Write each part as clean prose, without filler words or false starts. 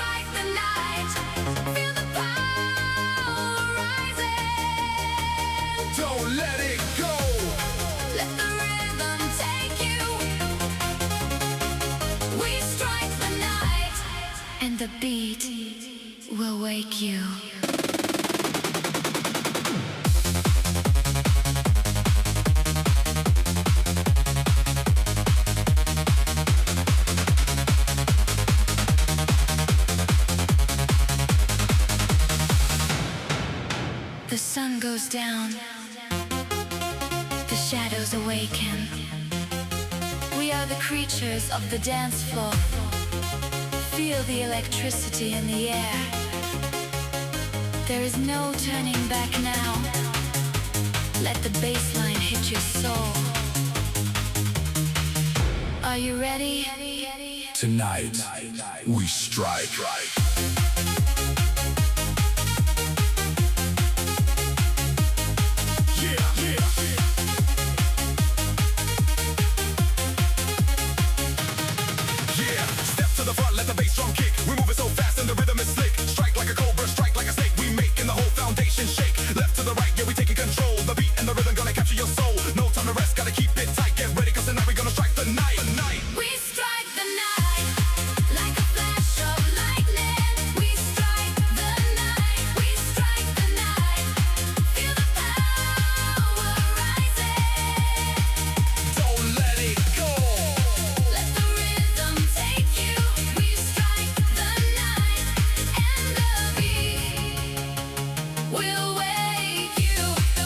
strike the night. Feel the power rising. Don't let it go. Let the rhythm take you. We strike the night, and the beat will wake you. The sun goes down, the shadows awaken. We are the creatures of the dance floor. Feel the electricity in the air. There is no turning back now. Let the bass line hit your soul. Are you ready? Tonight, we strike. To the front, let the bass drum kick. We move it so fast and the rhythm is slick. Strike like a cobra, strike like a snake. We making the whole foundation shake. Left to the right, yeah, we taking control. The beat and the rhythm gonna capture your soul. No time to rest, gotta keep it tight. Get ready, cause tonight we gonna strike the night. We strike the night like a flash of lightning. We strike the night. We strike the night. Feel the power rising. Don't let it go. Let the rhythm take you. We strike the night, and the beat will wake you.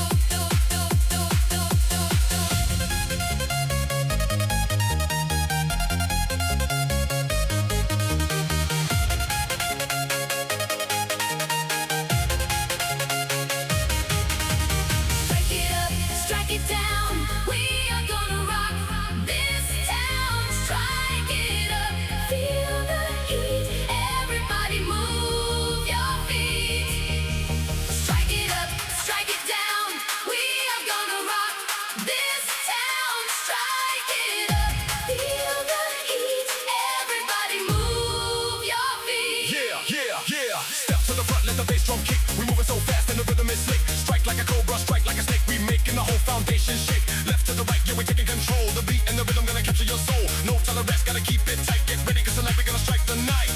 Strike it up, strike it down. We are gonna rock this town. Strike it up, feel the heat. Everybody move your feet. Strike it up, strike it down. We are gonna rock this town. Strike it up, feel the heat. Everybody move your feet. Yeah. Step to the front, let the bass drum kick. We move it so fast and the rhythm is slick. Strike like a cobra, strike like a snake. We making the whole foundation shake. Left to the right, yeah, we taking control. The beat and the rhythm gonna capture your soul. No time to rest, gotta keep it tight. Get ready, cause tonight we gonna strike the night.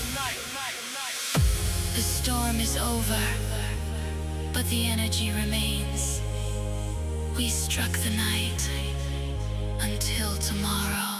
The storm is over, but the energy remains. We struck the night until tomorrow.